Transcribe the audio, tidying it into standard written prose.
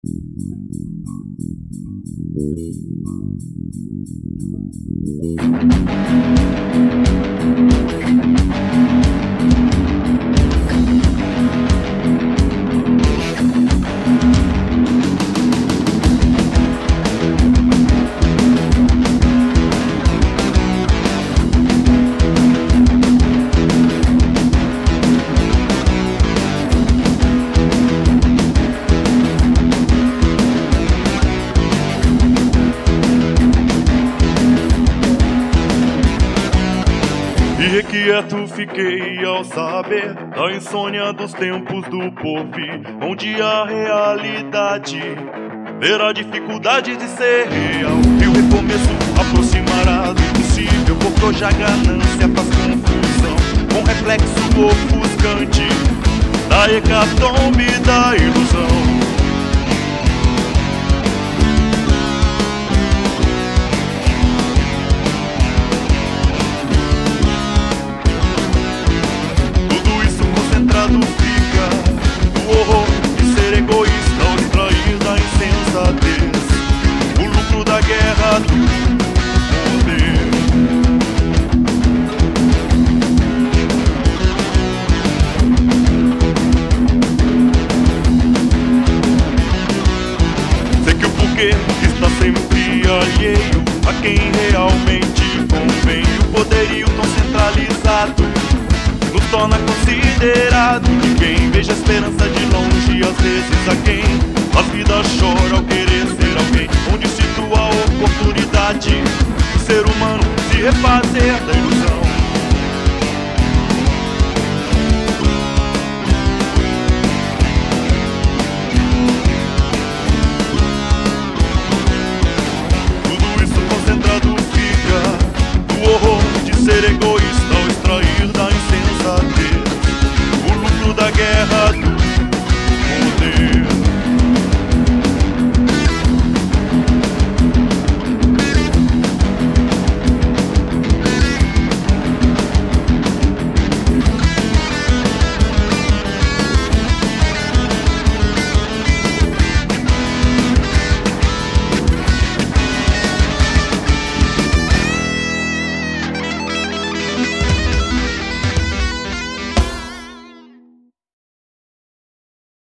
Irrequieto fiquei ao saber da insônia dos tempos do porvir, onde a realidade verá dificuldade de ser real, e o recomeço aproximará do impossível, porque hoje a ganância faz confusão com reflexo ofuscante da hecatombe da ilusão. Fica o horror de ser egoísta ao extrair da insensatez o lucro da guerra do poder. Sei que o porquê está sempre alheio a quem realmente convém, o poderio tão centralizado nos torna considerado de quem veja a esperança de longe, às vezes a quem a vida chora ao querer ser alguém, onde situa a oportunidade do ser humano se refazer da ilusão.